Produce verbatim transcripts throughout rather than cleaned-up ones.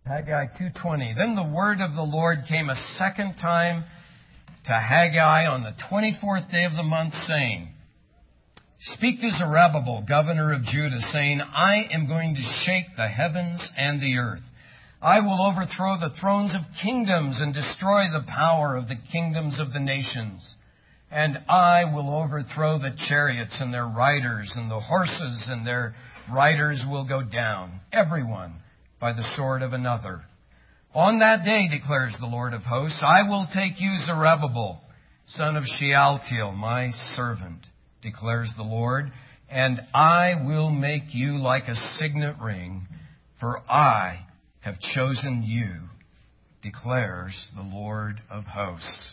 Haggai two twenty. Then the word of the Lord came a second time to Haggai on the twenty-fourth day of the month, saying, Speak to Zerubbabel, governor of Judah, saying, I am going to shake the heavens and the earth. I will overthrow the thrones of kingdoms and destroy the power of the kingdoms of the nations. And I will overthrow the chariots and their riders, and the horses and their riders will go down, everyone by the sword of another. On that day, declares the Lord of hosts, I will take you, Zerubbabel, son of Shealtiel, my servant, declares the Lord, and I will make you like a signet ring, for I have chosen you, declares the Lord of hosts.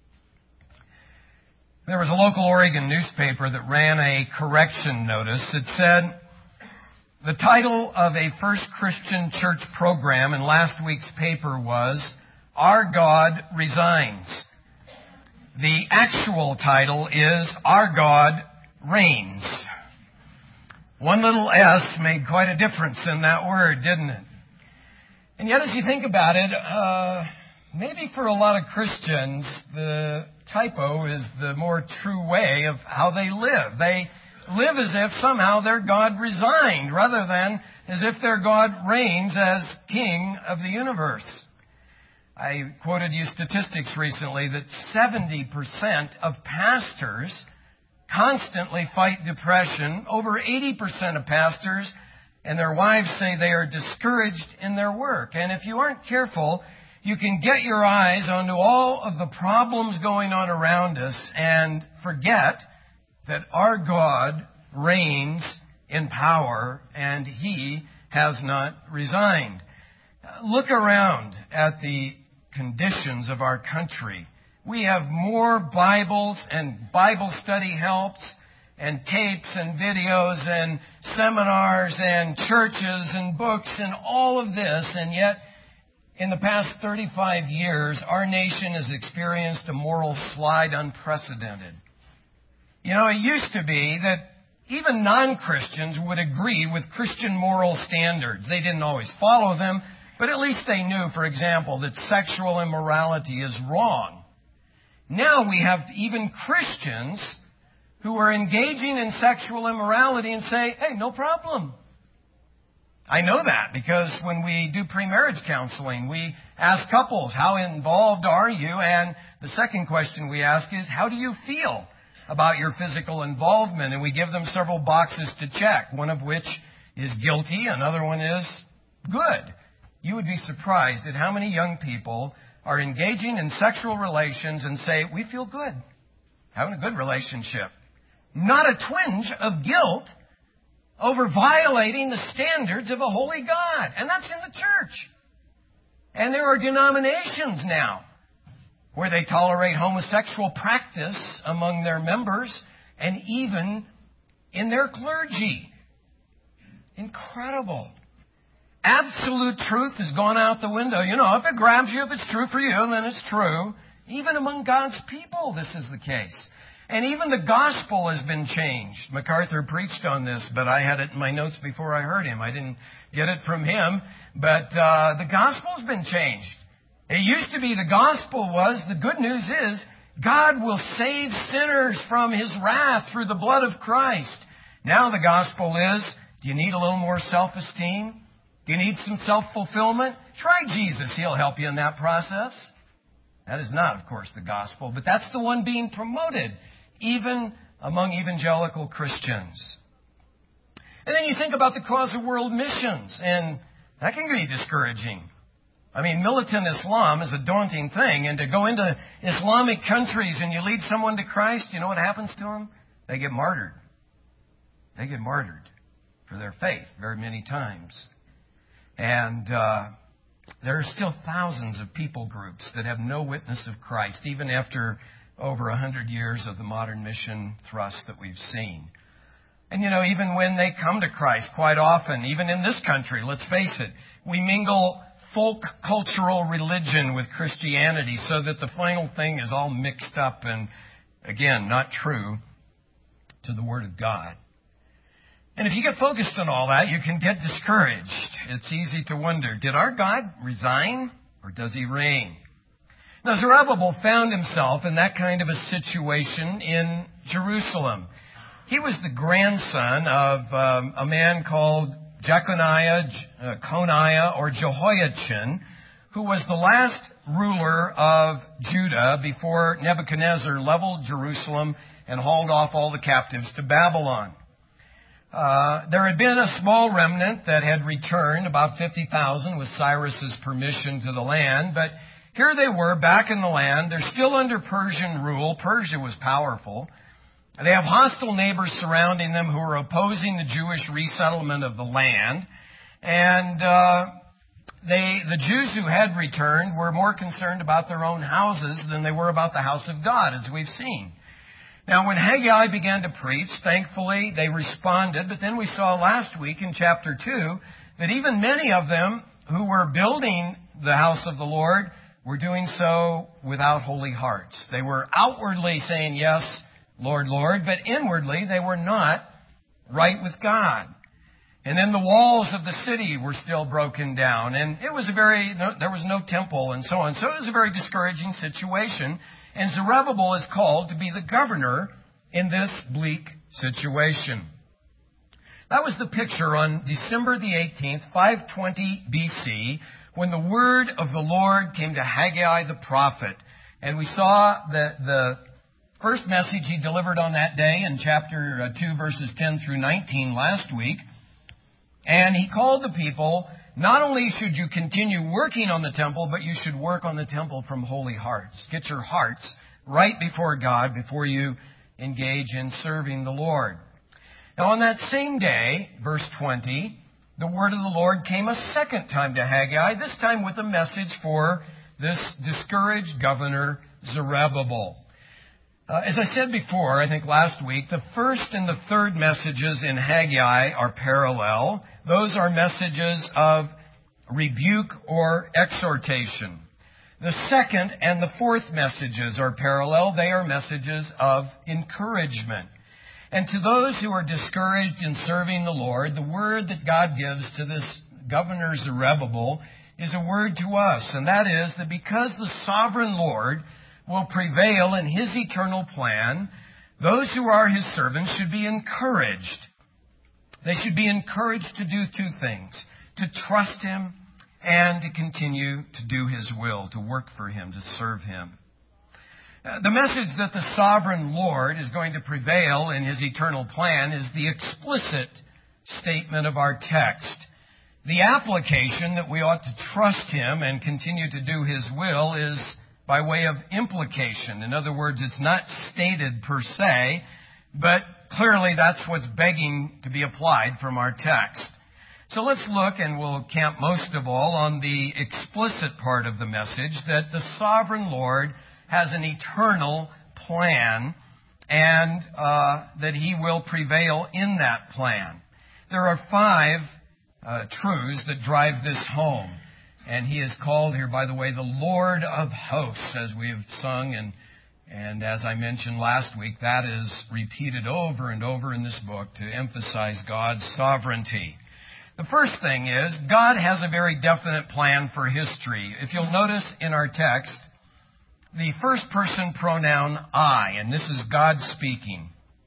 There was a local Oregon newspaper that ran a correction notice that said, the title of a First Christian Church program in last week's paper was, Our God Resigns. The actual title is, Our God Reigns. One little S made quite a difference in that word, didn't it? And yet, as you think about it, uh, maybe for a lot of Christians, the typo is the more true way of how they live. They live as if somehow their God resigned, rather than as if their God reigns as King of the universe. I quoted you statistics recently that seventy percent of pastors constantly fight depression. Over eighty percent of pastors and their wives say they are discouraged in their work. And if you aren't careful, you can get your eyes onto all of the problems going on around us and forget that our God reigns in power and He has not resigned. Look around at the conditions of our country. We have more Bibles and Bible study helps and tapes and videos and seminars and churches and books and all of this, and yet in the past thirty-five years, our nation has experienced a moral slide unprecedented. You know, it used to be that even non-Christians would agree with Christian moral standards. They didn't always follow them, but at least they knew, for example, that sexual immorality is wrong. Now we have even Christians who are engaging in sexual immorality and say, hey, no problem. I know that because when we do pre-marriage counseling, we ask couples, how involved are you? And the second question we ask is, how do you feel about your physical involvement? And we give them several boxes to check, one of which is guilty, another one is good. You would be surprised at how many young people are engaging in sexual relations and say, we feel good, having a good relationship. Not a twinge of guilt over violating the standards of a holy God. And that's in the church. And there are denominations now where they tolerate homosexual practice among their members and even in their clergy. Incredible. Absolute truth has gone out the window. You know, if it grabs you, if it's true for you, then it's true. Even among God's people, this is the case. And even the gospel has been changed. MacArthur preached on this, but I had it in my notes before I heard him. I didn't get it from him. But uh, the gospel has been changed. It used to be the gospel was, the good news is, God will save sinners from His wrath through the blood of Christ. Now the gospel is, do you need a little more self-esteem? Do you need some self-fulfillment? Try Jesus. He'll help you in that process. That is not, of course, the gospel, but that's the one being promoted, even among evangelical Christians. And then you think about the cause of world missions, and that can be discouraging. I mean, militant Islam is a daunting thing, and to go into Islamic countries and you lead someone to Christ, you know what happens to them? They get martyred. They get martyred for their faith very many times. And uh, there are still thousands of people groups that have no witness of Christ, even after over a hundred years of the modern mission thrust that we've seen. And, you know, even when they come to Christ, quite often, even in this country, let's face it, we mingle folk cultural religion with Christianity so that the final thing is all mixed up and, again, not true to the Word of God. And if you get focused on all that, you can get discouraged. It's easy to wonder, did our God resign or does he reign? Now, Zerubbabel found himself in that kind of a situation in Jerusalem. He was the grandson of um, a man called Jeconiah, uh, Coniah, or Jehoiachin, who was the last ruler of Judah before Nebuchadnezzar leveled Jerusalem and hauled off all the captives to Babylon. Uh, there had been a small remnant that had returned, about fifty thousand, with Cyrus's permission to the land, but here they were back in the land. They're still under Persian rule. Persia was powerful. They have hostile neighbors surrounding them who are opposing the Jewish resettlement of the land. And uh, they, the Jews who had returned were more concerned about their own houses than they were about the house of God, as we've seen. Now, when Haggai began to preach, thankfully they responded. But then we saw last week in chapter two that even many of them who were building the house of the Lord were doing so without holy hearts. They were outwardly saying, yes, Lord, Lord, but inwardly they were not right with God. And then the walls of the city were still broken down, and it was a very, no, there was no temple and so on. So it was a very discouraging situation, and Zerubbabel is called to be the governor in this bleak situation. That was the picture on December the eighteenth, five twenty B C, when the word of the Lord came to Haggai the prophet. And we saw the, the first message he delivered on that day in chapter two, verses ten through nineteen last week. And he called the people, not only should you continue working on the temple, but you should work on the temple from holy hearts. Get your hearts right before God before you engage in serving the Lord. Now on that same day, verse twenty, the word of the Lord came a second time to Haggai, this time with a message for this discouraged governor, Zerubbabel. Uh, as I said before, I think last week, the first and the third messages in Haggai are parallel. Those are messages of rebuke or exhortation. The second and the fourth messages are parallel. They are messages of encouragement. And to those who are discouraged in serving the Lord, the word that God gives to this governor Zerubbabel is a word to us, and that is that because the sovereign Lord will prevail in His eternal plan, those who are His servants should be encouraged. They should be encouraged to do two things: to trust Him and to continue to do His will, to work for Him, to serve Him. The message that the sovereign Lord is going to prevail in His eternal plan is the explicit statement of our text. The application that we ought to trust Him and continue to do His will is by way of implication. In other words, it's not stated per se, but clearly that's what's begging to be applied from our text. So let's look, and we'll camp most of all on the explicit part of the message, that the sovereign Lord has an eternal plan, and uh, that He will prevail in that plan. There are five uh, truths that drive this home. And He is called here, by the way, the Lord of hosts, as we have sung. And, and as I mentioned last week, that is repeated over and over in this book to emphasize God's sovereignty. The first thing is, God has a very definite plan for history. If you'll notice in our text, the first person pronoun I, and this is God speaking.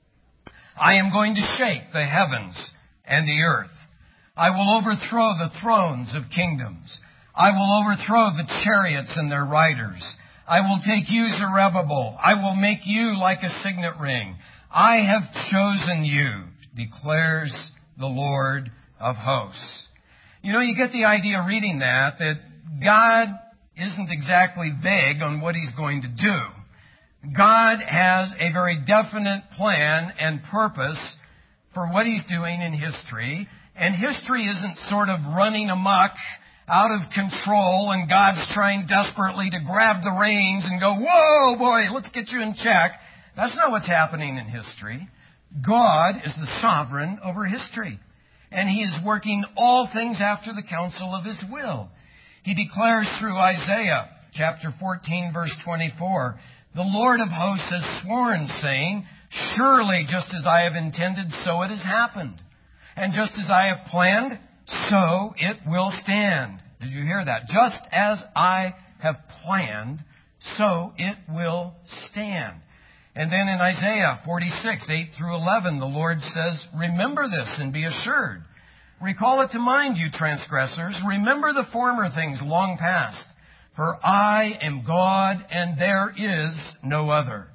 I am going to shake the heavens and the earth. I will overthrow the thrones of kingdoms. I will overthrow the chariots and their riders. I will take you, Zerubbabel. I will make you like a signet ring. I have chosen you, declares the Lord of hosts. You know, you get the idea reading that, that God isn't exactly vague on what He's going to do. God has a very definite plan and purpose for what He's doing in history. And history isn't sort of running amok, out of control, and God's trying desperately to grab the reins and go, whoa, boy, let's get you in check. That's not what's happening in history. God is the sovereign over history, and He is working all things after the counsel of His will. He declares through Isaiah chapter fourteen, verse twenty-four, the Lord of hosts has sworn, saying, surely just as I have intended, so it has happened. And just as I have planned, so it will stand. Did you hear that? Just as I have planned, so it will stand. And then in Isaiah forty-six, eight through eleven, the Lord says, remember this and be assured. Recall it to mind, you transgressors. Remember the former things long past. For I am God and there is no other.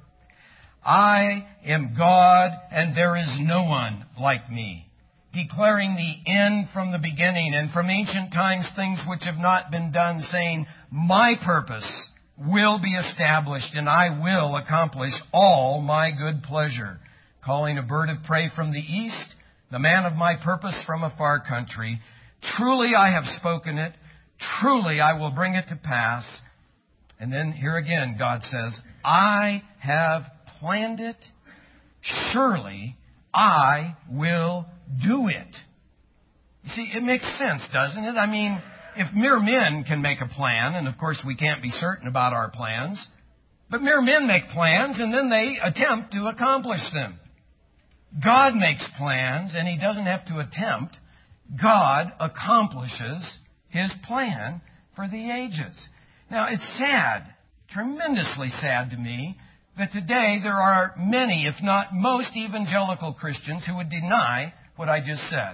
I am God and there is no one like me, declaring the end from the beginning and from ancient times things which have not been done, saying, my purpose will be established and I will accomplish all my good pleasure, calling a bird of prey from the east, the man of my purpose from a far country. Truly I have spoken it. Truly I will bring it to pass. And then here again, God says, I have planned it. Surely I will do it. You see, it makes sense, doesn't it? I mean, if mere men can make a plan, and of course we can't be certain about our plans, but mere men make plans and then they attempt to accomplish them. God makes plans and He doesn't have to attempt. God accomplishes His plan for the ages. Now, it's sad, tremendously sad to me, that today there are many, if not most, evangelical Christians who would deny what I just said.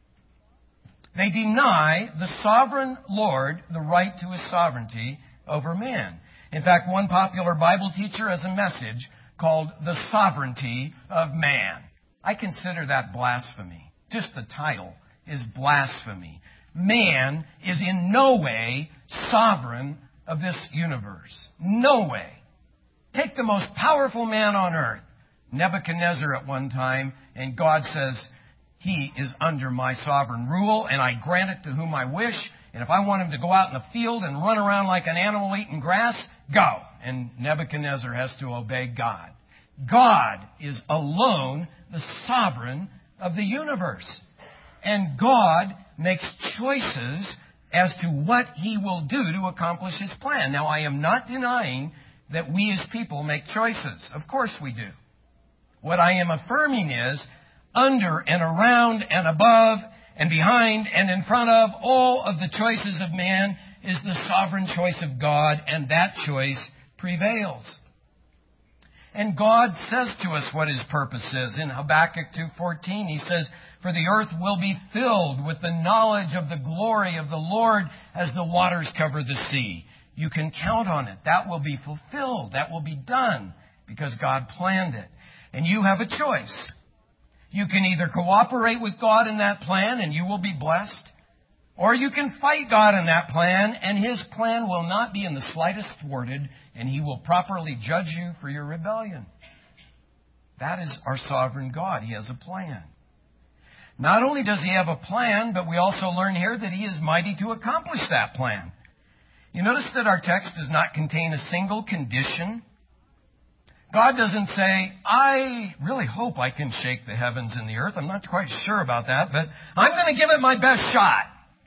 They deny the sovereign Lord the right to His sovereignty over man. In fact, one popular Bible teacher has a message called The Sovereignty of Man. I consider that blasphemy. Just the title is blasphemy. Man is in no way sovereign of this universe. No way. Take the most powerful man on earth, Nebuchadnezzar at one time, and God says, he is under my sovereign rule, and I grant it to whom I wish. And if I want him to go out in the field and run around like an animal eating grass, go. And Nebuchadnezzar has to obey God. God is alone the sovereign of the universe. And God makes choices as to what He will do to accomplish His plan. Now, I am not denying that we as people make choices. Of course we do. What I am affirming is, under and around and above and behind and in front of all of the choices of man is the sovereign choice of God, and that choice prevails. And God says to us what His purpose is. In Habakkuk two fourteen, He says, for the earth will be filled with the knowledge of the glory of the Lord as the waters cover the sea. You can count on it. That will be fulfilled. That will be done because God planned it. And you have a choice. You can either cooperate with God in that plan and you will be blessed, or you can fight God in that plan and His plan will not be in the slightest thwarted and He will properly judge you for your rebellion. That is our sovereign God. He has a plan. Not only does He have a plan, but we also learn here that He is mighty to accomplish that plan. You notice that our text does not contain a single condition. God doesn't say, I really hope I can shake the heavens and the earth. I'm not quite sure about that, but I'm going to give it my best shot.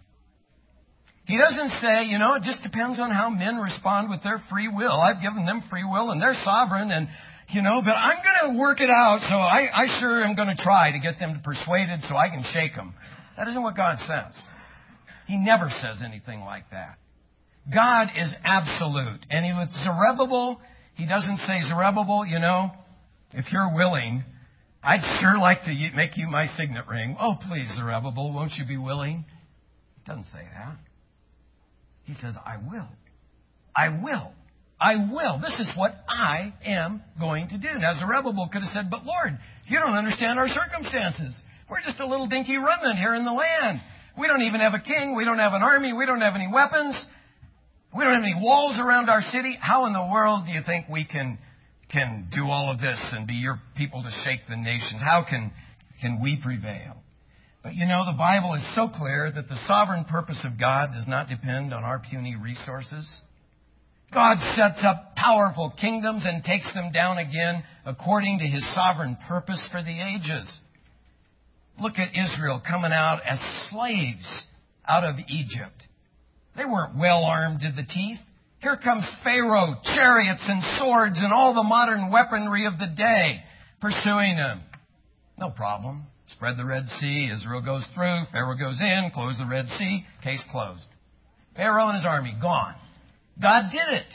He doesn't say, you know, it just depends on how men respond with their free will. I've given them free will and they're sovereign and, you know, but I'm going to work it out, so I, I sure am going to try to get them persuaded so I can shake them. That isn't what God says. He never says anything like that. God is absolute. And he, with Zerubbabel, He doesn't say, Zerubbabel, you know, if you're willing, I'd sure like to make you my signet ring. Oh, please, Zerubbabel, won't you be willing? He doesn't say that. He says, I will. I will. I will. This is what I am going to do. Now, Zerubbabel could have said, but Lord, you don't understand our circumstances. We're just a little dinky remnant here in the land. We don't even have a king. We don't have an army. We don't have any weapons. We don't have any walls around our city. How in the world do you think we can can do all of this and be your people to shake the nations? How can can we prevail? But you know, the Bible is so clear that the sovereign purpose of God does not depend on our puny resources. God sets up powerful kingdoms and takes them down again according to His sovereign purpose for the ages. Look at Israel coming out as slaves out of Egypt. They weren't well armed to the teeth. Here comes Pharaoh, chariots and swords and all the modern weaponry of the day pursuing them. No problem. Spread the Red Sea. Israel goes through. Pharaoh goes in. Close the Red Sea. Case closed. Pharaoh and his army gone. God did it.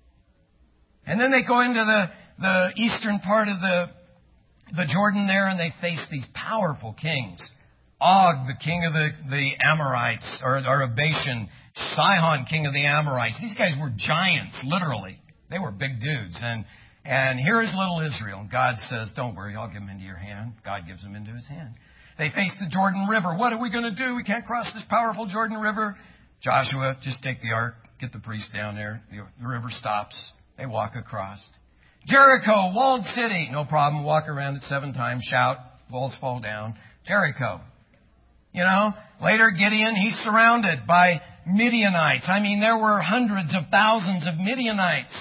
And then they go into the, the eastern part of the, the Jordan there, and they face these powerful kings. Og, the king of the, the Amorites, or, or of Bashan. Sihon, king of the Amorites. These guys were giants, literally. They were big dudes. And, and here is little Israel. And God says, don't worry, I'll give them into your hand. God gives them into his hand. They face the Jordan River. What are we going to do? We can't cross this powerful Jordan River. Joshua, just take the ark, get the priest down there. The, the river stops. They walk across. Jericho, walled city. No problem. Walk around it seven times. Shout. Walls fall down. Jericho. You know, later Gideon, he's surrounded by Midianites. I mean, there were hundreds of thousands of Midianites.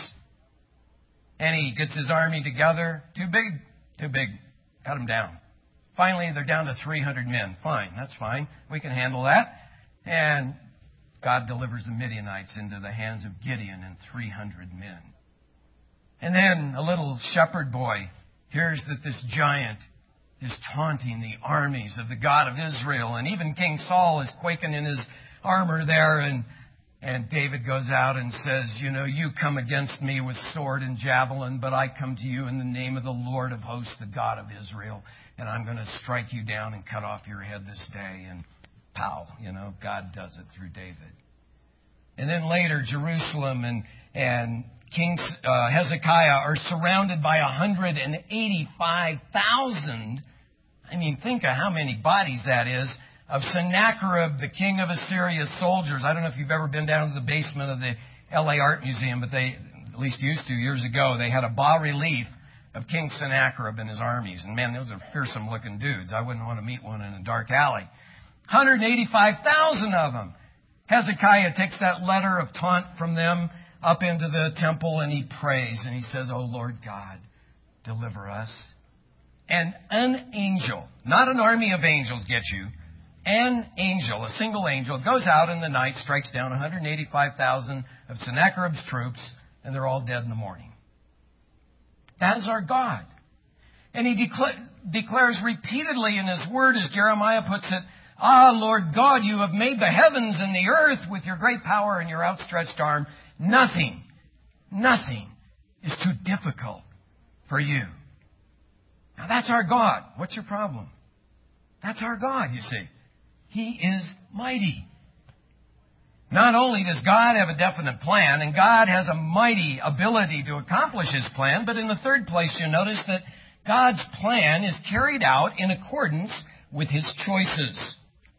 And he gets his army together. Too big. Too big. Cut them down. Finally, they're down to three hundred men. Fine. That's fine. We can handle that. And God delivers the Midianites into the hands of Gideon and three hundred men. And then a little shepherd boy hears that this giant is taunting the armies of the God of Israel. And even King Saul is quaking in his armor there. And, and David goes out and says, you know, you come against me with sword and javelin, but I come to you in the name of the Lord of hosts, the God of Israel. And I'm going to strike you down and cut off your head this day. And pow, you know, God does it through David. And then later, Jerusalem and, and King uh, Hezekiah are surrounded by one hundred eighty-five thousand. I mean, think of how many bodies that is, of Sennacherib, the king of Assyria's soldiers. I don't know if you've ever been down to the basement of the L A Art Museum, but they, at least used to years ago, they had a bas-relief of King Sennacherib and his armies. And man, those are fearsome-looking dudes. I wouldn't want to meet one in a dark alley. one hundred eighty-five thousand of them. Hezekiah takes that letter of taunt from them up into the temple, and he prays, and he says, oh, Lord God, deliver us. And an angel, not an army of angels get you, an angel, a single angel, goes out in the night, strikes down one hundred eighty-five thousand of Sennacherib's troops, and they're all dead in the morning. That is our God. And he decla- declares repeatedly in his word, as Jeremiah puts it, ah, Lord God, you have made the heavens and the earth with your great power and your outstretched arm. Nothing, nothing is too difficult for you. Now that's our God. What's your problem? That's our God, you see. He is mighty. Not only does God have a definite plan, and God has a mighty ability to accomplish His plan, but in the third place you notice that God's plan is carried out in accordance with His choices.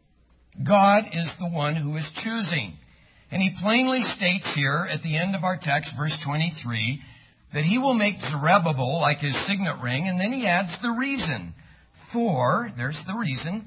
God is the one who is choosing. And He plainly states here at the end of our text, verse twenty-three, that He will make Zerubbabel like His signet ring, and then He adds the reason. For, there's the reason,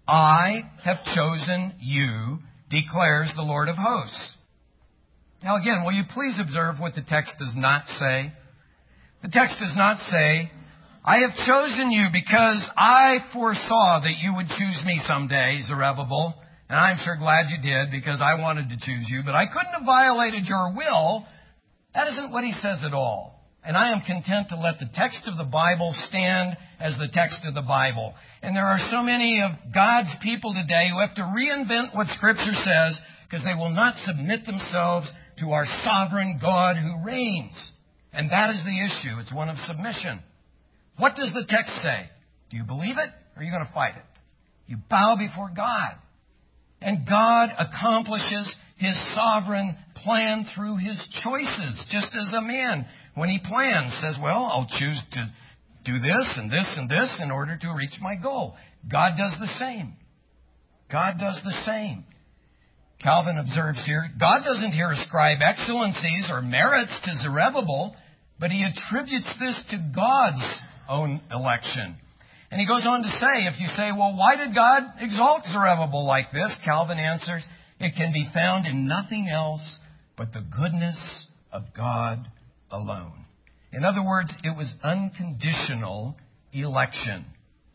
I have chosen you, declares the Lord of hosts. Now again, will you please observe what the text does not say? The text does not say, I have chosen you because I foresaw that you would choose me someday, Zerubbabel. And I'm sure glad you did because I wanted to choose you, but I couldn't have violated your will. That isn't what he says at all. And I am content to let the text of the Bible stand as the text of the Bible. And there are so many of God's people today who have to reinvent what Scripture says because they will not submit themselves to our sovereign God who reigns. And that is the issue. It's one of submission. What does the text say? Do you believe it or are you going to fight it? You bow before God. And God accomplishes His sovereign plan through His choices, just as a man, when he plans, says, well, I'll choose to do this and this and this in order to reach my goal. God does the same. God does the same. Calvin observes here, God doesn't here ascribe excellencies or merits to Zerubbabel, but He attributes this to God's own election. And he goes on to say, if you say, well, why did God exalt Zerubbabel like this? Calvin answers, it can be found in nothing else but the goodness of God alone. In other words, it was unconditional election.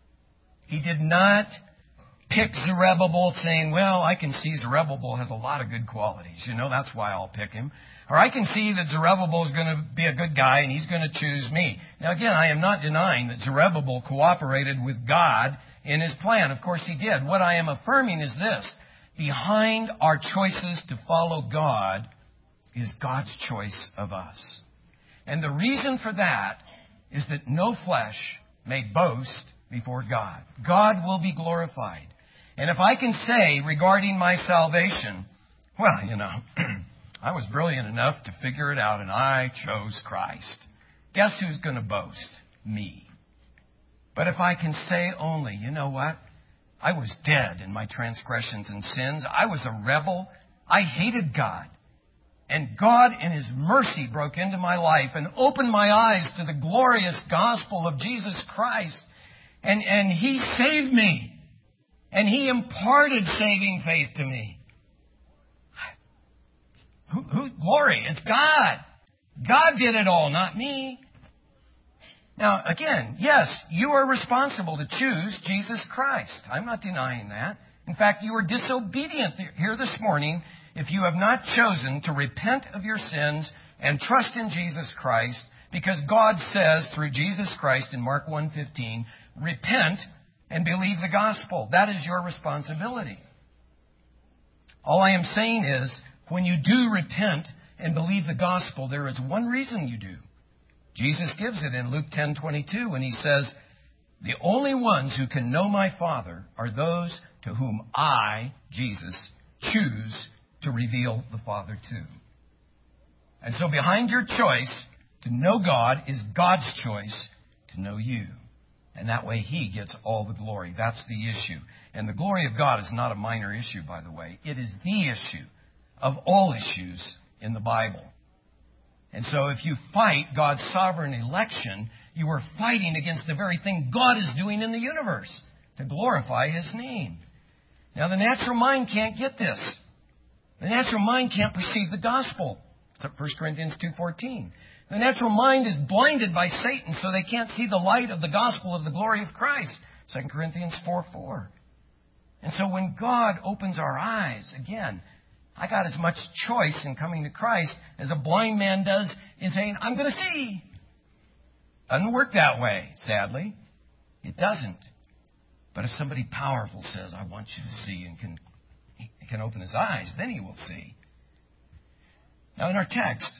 He did not pick Zerubbabel saying, well, I can see Zerubbabel has a lot of good qualities. You know, that's why I'll pick him. Or I can see that Zerubbabel is going to be a good guy and he's going to choose me. Now, again, I am not denying that Zerubbabel cooperated with God in His plan. Of course He did. What I am affirming is this. Behind our choices to follow God is God's choice of us. And the reason for that is that no flesh may boast before God. God will be glorified. And if I can say regarding my salvation, well, you know, I was brilliant enough to figure it out and I chose Christ. Guess who's going to boast? Me. But if I can say only, you know what? I was dead in my transgressions and sins. I was a rebel. I hated God. And God, in His mercy, broke into my life and opened my eyes to the glorious gospel of Jesus Christ. And, and He saved me. And He imparted saving faith to me. Who, who, glory, it's God. God did it all, not me. Now, again, yes, you are responsible to choose Jesus Christ. I'm not denying that. In fact, you are disobedient here this morning if you have not chosen to repent of your sins and trust in Jesus Christ, because God says through Jesus Christ in Mark one fifteen, repent and believe the gospel. That is your responsibility. All I am saying is, when you do repent and believe the gospel, there is one reason you do. Jesus gives it in Luke ten twenty-two when He says, the only ones who can know my Father are those to whom I, Jesus, choose to reveal the Father to. And so behind your choice to know God is God's choice to know you. And that way He gets all the glory. That's the issue. And the glory of God is not a minor issue, by the way. It is the issue of all issues in the Bible. And so if you fight God's sovereign election, you are fighting against the very thing God is doing in the universe to glorify His name. Now, the natural mind can't get this. The natural mind can't perceive the gospel. It's First Corinthians two fourteen. The natural mind is blinded by Satan, so they can't see the light of the gospel of the glory of Christ. Second Corinthians four four. And so when God opens our eyes, again, I got as much choice in coming to Christ as a blind man does in saying, I'm going to see. Doesn't work that way, sadly. It doesn't. But if somebody powerful says, I want you to see, and can, he can open his eyes, then he will see. Now in our text,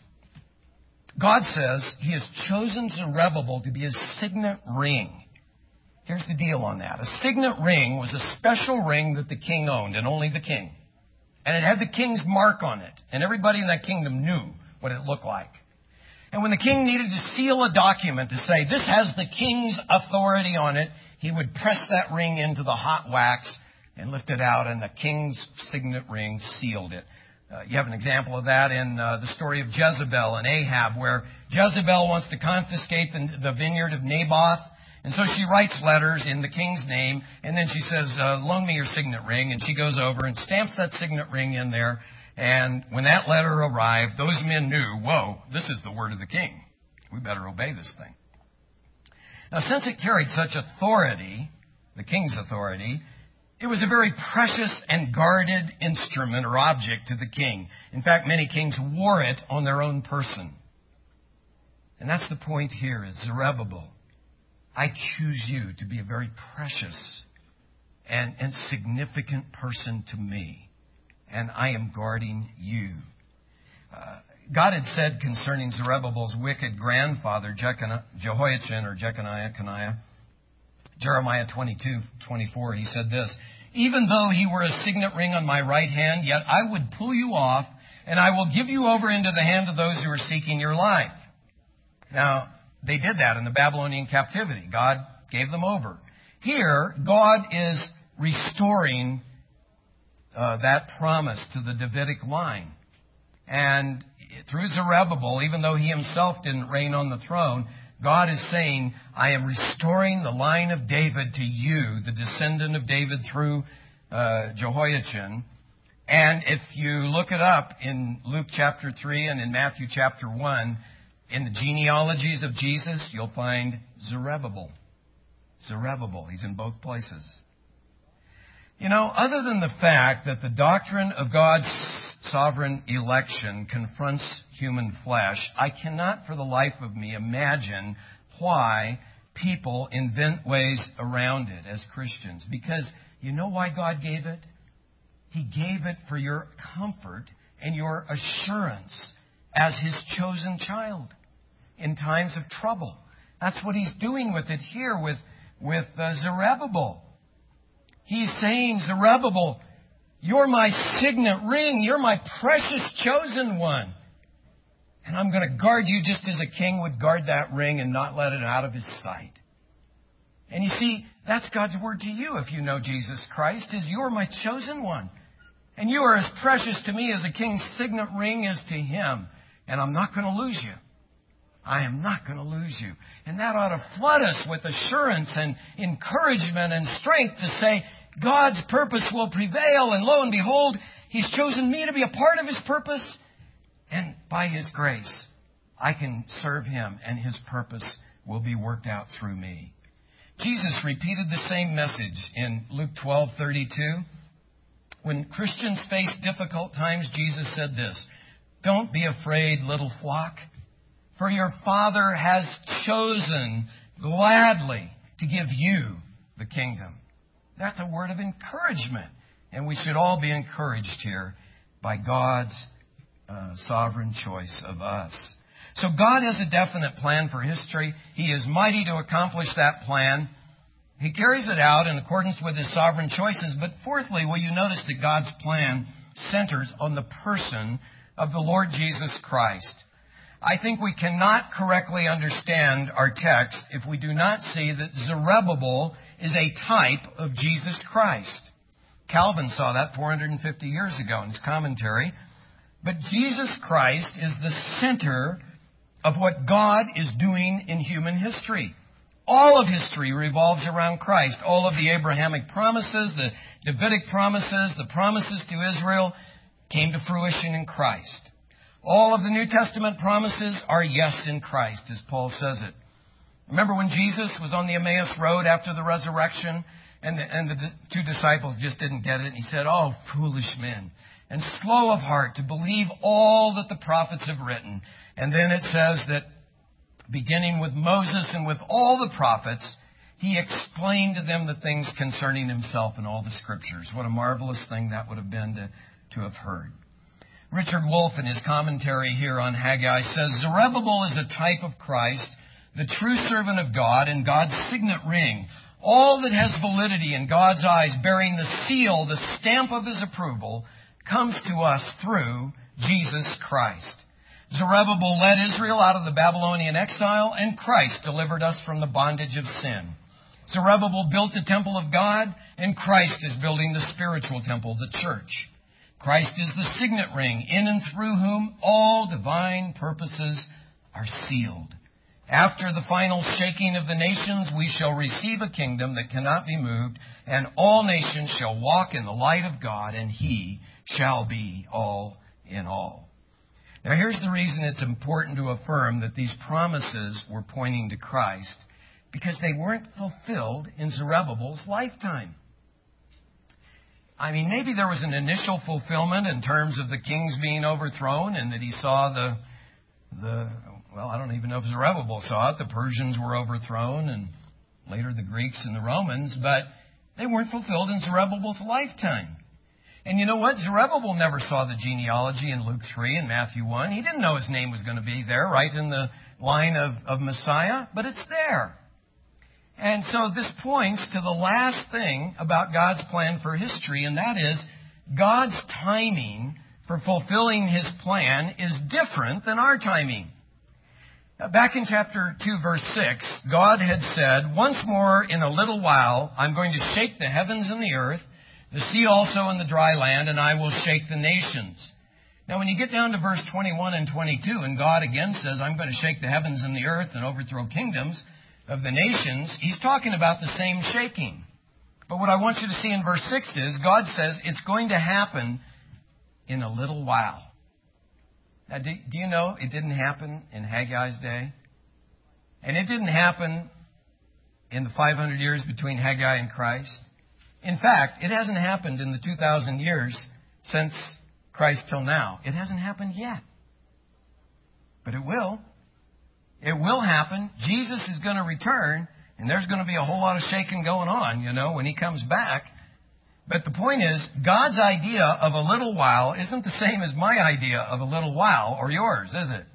God says He has chosen Zerubbabel to be His signet ring. Here's the deal on that. A signet ring was a special ring that the king owned, and only the king. And it had the king's mark on it. And everybody in that kingdom knew what it looked like. And when the king needed to seal a document to say, this has the king's authority on it, he would press that ring into the hot wax and lift it out, and the king's signet ring sealed it. Uh, you have an example of that in uh, the story of Jezebel and Ahab, where Jezebel wants to confiscate the, the vineyard of Naboth. And so she writes letters in the king's name, and then she says, uh, loan me your signet ring. And she goes over and stamps that signet ring in there. And when that letter arrived, those men knew, whoa, this is the word of the king. We better obey this thing. Now, since it carried such authority, the king's authority, it was a very precious and guarded instrument or object to the king. In fact, many kings wore it on their own person. And that's the point here is Zerubbabel. I choose you to be a very precious and, and significant person to me. And I am guarding you. Uh, God had said concerning Zerubbabel's wicked grandfather, Jehoiachin or Jeconiah, Coniah, Jeremiah twenty-two twenty-four, he said this, even though he were a signet ring on my right hand, yet I would pull you off, and I will give you over into the hand of those who are seeking your life. Now, they did that in the Babylonian captivity. God gave them over. Here, God is restoring uh, that promise to the Davidic line. And through Zerubbabel, even though he himself didn't reign on the throne, God is saying, I am restoring the line of David to you, the descendant of David through uh, Jehoiachin. And if you look it up in Luke chapter three and in Matthew chapter one, in the genealogies of Jesus, you'll find Zerubbabel. Zerubbabel. He's in both places. You know, other than the fact that the doctrine of God's sovereign election confronts human flesh, I cannot for the life of me imagine why people invent ways around it as Christians. Because you know why God gave it? He gave it for your comfort and your assurance as His chosen child in times of trouble. That's what He's doing with it here with, with uh, Zerubbabel. He's saying, Zerubbabel, you're my signet ring. You're my precious chosen one. And I'm going to guard you just as a king would guard that ring and not let it out of his sight. And you see, that's God's word to you if you know Jesus Christ, is you're my chosen one. And you are as precious to me as a king's signet ring is to him. And I'm not going to lose you. I am not going to lose you. And that ought to flood us with assurance and encouragement and strength to say, God's purpose will prevail. And lo and behold, He's chosen me to be a part of His purpose. And by His grace, I can serve Him and His purpose will be worked out through me. Jesus repeated the same message in Luke twelve thirty-two. When Christians face difficult times, Jesus said this, "Don't be afraid, little flock, for your Father has chosen gladly to give you the kingdom." That's a word of encouragement. And we should all be encouraged here by God's uh, sovereign choice of us. So God has a definite plan for history. He is mighty to accomplish that plan. He carries it out in accordance with His sovereign choices. But fourthly, will you notice that God's plan centers on the person of the Lord Jesus Christ? I think we cannot correctly understand our text if we do not see that Zerubbabel is a type of Jesus Christ. Calvin saw that four hundred fifty years ago in his commentary. But Jesus Christ is the center of what God is doing in human history. All of history revolves around Christ. All of the Abrahamic promises, the Davidic promises, the promises to Israel came to fruition in Christ. All of the New Testament promises are yes in Christ, as Paul says it. Remember when Jesus was on the Emmaus Road after the resurrection, and the, and the two disciples just didn't get it, and He said, "Oh, foolish men, and slow of heart to believe all that the prophets have written." And then it says that beginning with Moses and with all the prophets, He explained to them the things concerning Himself in all the Scriptures. What a marvelous thing that would have been to, to have heard. Richard Wolff, in his commentary here on Haggai, says, Zerubbabel is a type of Christ, the true servant of God, and God's signet ring. All that has validity in God's eyes, bearing the seal, the stamp of His approval, comes to us through Jesus Christ. Zerubbabel led Israel out of the Babylonian exile, and Christ delivered us from the bondage of sin. Zerubbabel built the temple of God, and Christ is building the spiritual temple, the church. Christ is the signet ring, in and through whom all divine purposes are sealed. After the final shaking of the nations, we shall receive a kingdom that cannot be moved, and all nations shall walk in the light of God, and He shall be all in all. Now, here's the reason it's important to affirm that these promises were pointing to Christ, because they weren't fulfilled in Zerubbabel's lifetime. I mean, maybe there was an initial fulfillment in terms of the kings being overthrown and that he saw the, the well, I don't even know if Zerubbabel saw it. The Persians were overthrown and later the Greeks and the Romans, but they weren't fulfilled in Zerubbabel's lifetime. And you know what? Zerubbabel never saw the genealogy in Luke three and Matthew one. He didn't know his name was going to be there right in the line of, of Messiah, but it's there. And so this points to the last thing about God's plan for history, and that is God's timing for fulfilling His plan is different than our timing. Now, back in chapter two, verse six, God had said, "Once more in a little while I'm going to shake the heavens and the earth, the sea also and the dry land, and I will shake the nations." Now, when you get down to verse twenty-one and twenty-two, and God again says, "I'm going to shake the heavens and the earth and overthrow kingdoms of the nations," He's talking about the same shaking. But what I want you to see in verse six is, God says it's going to happen in a little while. Now, do, do you know it didn't happen in Haggai's day? And it didn't happen in the five hundred years between Haggai and Christ. In fact, it hasn't happened in the two thousand years since Christ till now. It hasn't happened yet. But it will. It will happen. Jesus is going to return, And there's going to be a whole lot of shaking going on, you know, when he comes back. But the point is, God's idea of a little while isn't the same as my idea of a little while or yours, is it?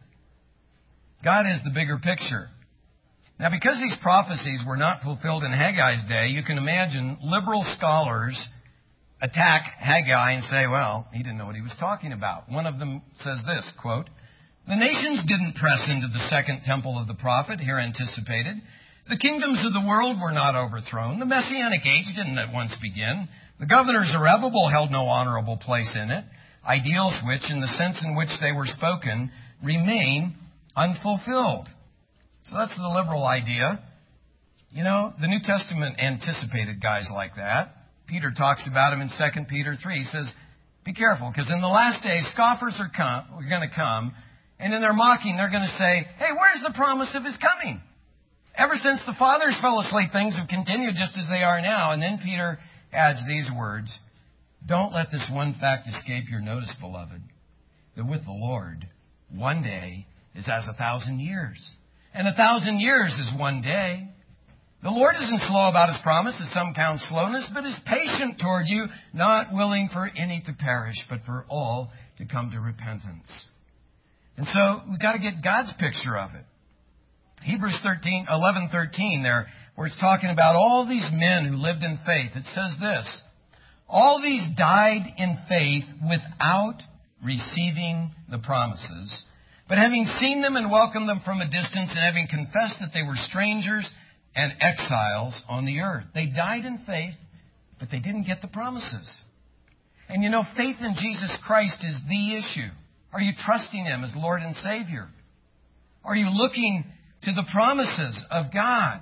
God is the bigger picture. Now, because these prophecies were not fulfilled in Haggai's day, you can imagine liberal scholars attack Haggai and say, well, he didn't know what he was talking about. One of them says this, quote, "The nations didn't press into the second temple of the prophet here anticipated. The kingdoms of the world were not overthrown. The Messianic age didn't at once begin. The governor Zerubbabel held no honorable place in it. Ideals which, in the sense in which they were spoken, remain unfulfilled." So that's the liberal idea. You know, the New Testament anticipated guys like that. Peter talks about him in Second Peter three. He says, be careful, because in the last days, scoffers are, come, are going to come, and in their mocking, they're going to say, hey, where's the promise of his coming? Ever since the fathers fell asleep, things have continued just as they are now. And then Peter adds these words, don't let this one fact escape your notice, beloved, that with the Lord, one day is as a thousand years. And a thousand years is one day. The Lord isn't slow about his promise, as some count slowness, but is patient toward you, not willing for any to perish, but for all to come to repentance. And so we've got to get God's picture of it. Hebrews thirteen, eleven thirteen there, where it's talking about all these men who lived in faith. It says this, all these died in faith without receiving the promises, but having seen them and welcomed them from a distance, and having confessed that they were strangers and exiles on the earth. They died in faith, but they didn't get the promises. And you know, faith in Jesus Christ is the issue. Are you trusting him as Lord and Savior? Are you looking to the promises of God?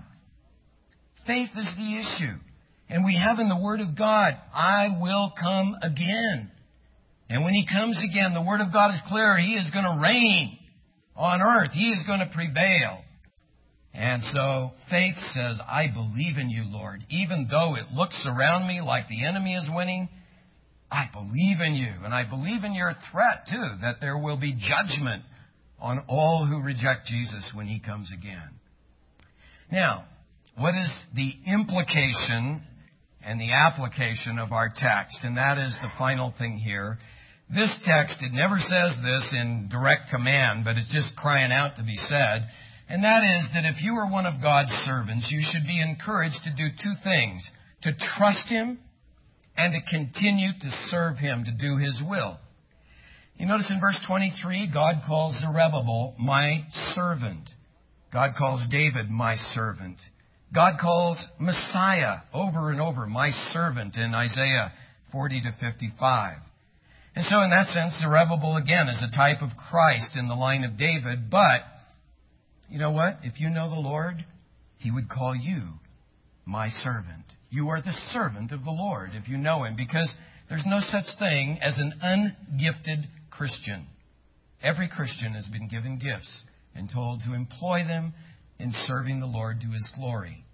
Faith is the issue. And we have in the Word of God, I will come again. And when he comes again, the Word of God is clear. He is going to reign on earth. He is going to prevail. And so faith says, I believe in you, Lord. Even though it looks around me like the enemy is winning, I believe in you. And I believe in your threat, too, that there will be judgment on all who reject Jesus when he comes again. Now, what is the implication and the application of our text? And that is the final thing here. This text, it never says this in direct command, but it's just crying out to be said. And that is that if you are one of God's servants, you should be encouraged to do two things. To trust him and to continue to serve him, to do his will. You notice in verse twenty-three, God calls Zerubbabel my servant. God calls David my servant. God calls Messiah over and over my servant in Isaiah forty to fifty-five. And so in that sense, Zerubbabel again is a type of Christ in the line of David. But, you know what? If you know the Lord, he would call you my servant. You are the servant of the Lord if you know him, because there's no such thing as an ungifted Christian. Every Christian has been given gifts and told to employ them in serving the Lord to his glory.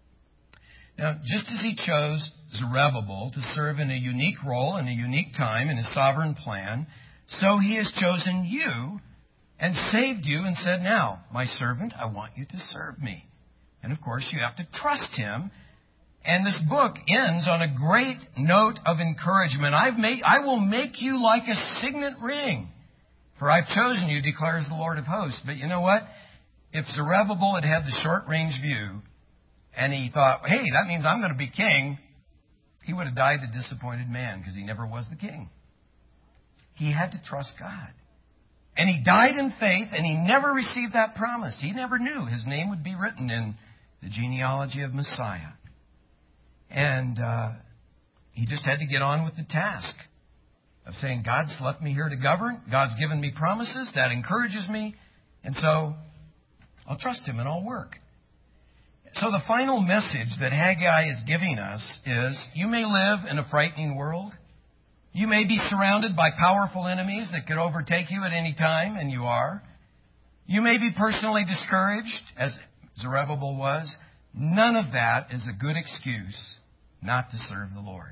Now, just as he chose Zerubbabel to serve in a unique role in a unique time in his sovereign plan, so he has chosen you and saved you and said, now, my servant, I want you to serve me. And of course, you have to trust him. And this book ends on a great note of encouragement. I've made, I will make you like a signet ring, for I've chosen you, declares the Lord of hosts. But you know what? If Zerubbabel had had the short-range view, and he thought, hey, that means I'm going to be king, he would have died a disappointed man, because he never was the king. He had to trust God. And he died in faith, and he never received that promise. He never knew his name would be written in the genealogy of Messiah. And uh, he just had to get on with the task of saying, God's left me here to govern. God's given me promises. That encourages me. And so I'll trust him and I'll work. So the final message that Haggai is giving us is, you may live in a frightening world. You may be surrounded by powerful enemies that could overtake you at any time, and you are. You may be personally discouraged, as Zerubbabel was. None of that is a good excuse not to serve the Lord.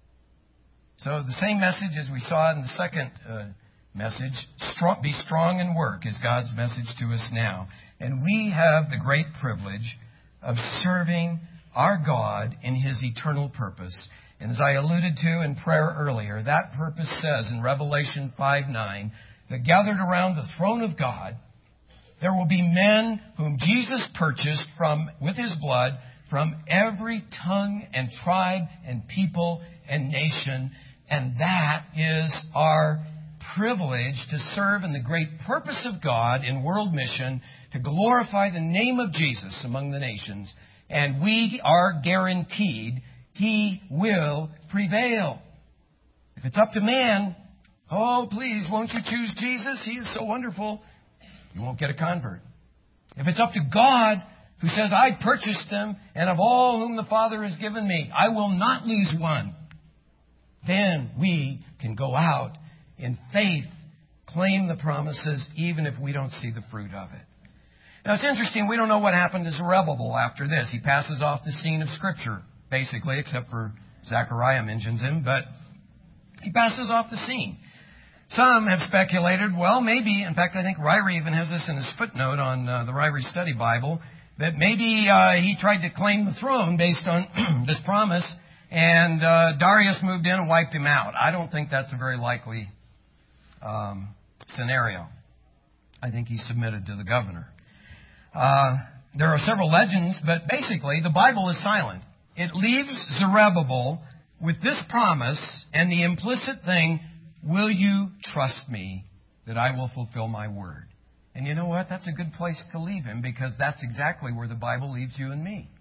So the same message as we saw in the second uh, message, strong, be strong in work, is God's message to us now. And we have the great privilege of serving our God in His eternal purpose. And as I alluded to in prayer earlier, that purpose says in Revelation five nine, that gathered around the throne of God, there will be men whom Jesus purchased from with His blood from every tongue and tribe and people and nation. And that is our privilege to serve in the great purpose of God in world mission, to glorify the name of Jesus among the nations. And we are guaranteed He will prevail. If it's up to man, oh, please, won't you choose Jesus? He is so wonderful. You won't get a convert. If it's up to God, who says, I purchased them, and of all whom the Father has given me, I will not lose one, then we can go out in faith, claim the promises, even if we don't see the fruit of it. Now, it's interesting, we don't know what happened to Zerubbabel after this. He passes off the scene of Scripture, basically, except for Zechariah mentions him, but he passes off the scene. Some have speculated, well, maybe, in fact, I think Ryrie even has this in his footnote on uh, the Ryrie Study Bible, that maybe uh, he tried to claim the throne based on this promise, and uh, Darius moved in and wiped him out. I don't think that's a very likely um, scenario. I think he submitted to the governor. Uh, there are several legends, but basically the Bible is silent. It leaves Zerubbabel with this promise and the implicit thing, will you trust me that I will fulfill my word? And you know what? That's a good place to leave him, because that's exactly where the Bible leaves you and me.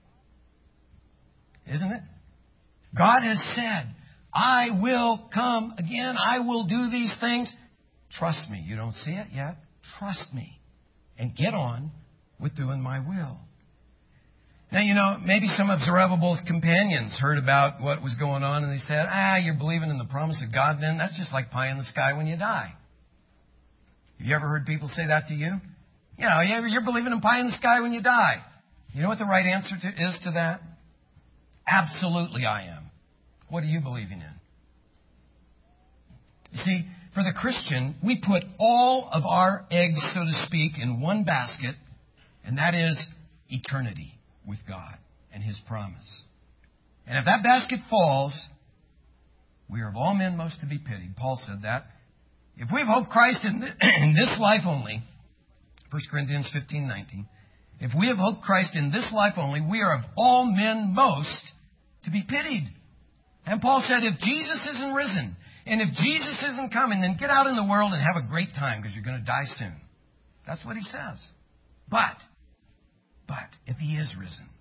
Isn't it? God has said, I will come again. I will do these things. Trust me. You don't see it yet? Trust me. And get on with doing my will. Now, you know, maybe some of Zerubbabel's companions heard about what was going on, and they said, ah, you're believing in the promise of God then? That's just like pie in the sky when you die. Have you ever heard people say that to you? You know, you're believing in pie in the sky when you die. You know what the right answer to, is to that? Absolutely I am. What are you believing in? You see, for the Christian, we put all of our eggs, so to speak, in one basket, and that is eternity with God and His promise. And if that basket falls, we are of all men most to be pitied. Paul said that. If we have hoped Christ in, th- in this life only, First Corinthians fifteen nineteen, if we have hoped Christ in this life only, we are of all men most to be pitied. And Paul said, if Jesus isn't risen, and if Jesus isn't coming, then get out in the world and have a great time, because you're going to die soon. That's what he says. But, but, if He is risen,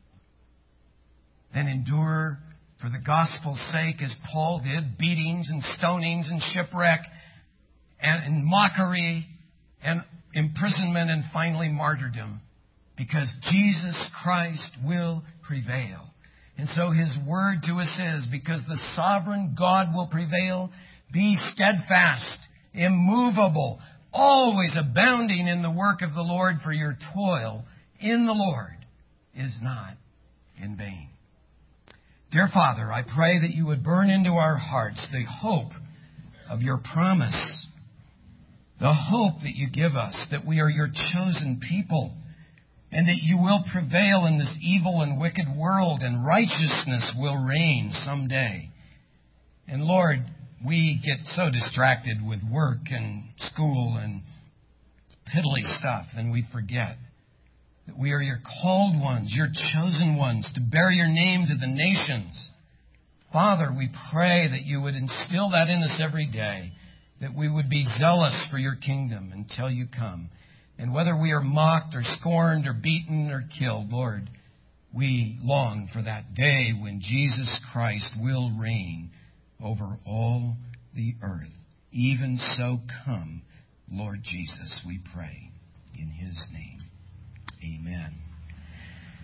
then endure for the gospel's sake, as Paul did, beatings and stonings and shipwreck and, and mockery and imprisonment and finally martyrdom, because Jesus Christ will prevail. And so His word to us is, because the sovereign God will prevail, be steadfast, immovable, always abounding in the work of the Lord, for your toil in the Lord is not in vain. Dear Father, I pray that You would burn into our hearts the hope of Your promise, the hope that You give us, that we are Your chosen people, and that You will prevail in this evil and wicked world, and righteousness will reign someday. And Lord, we get so distracted with work and school and piddly stuff, and we forget that we are Your called ones, Your chosen ones, to bear Your name to the nations. Father, we pray that You would instill that in us every day, that we would be zealous for Your kingdom until You come. And whether we are mocked or scorned or beaten or killed, Lord, we long for that day when Jesus Christ will reign over all the earth. Even so come, Lord Jesus, we pray in His name. Amen.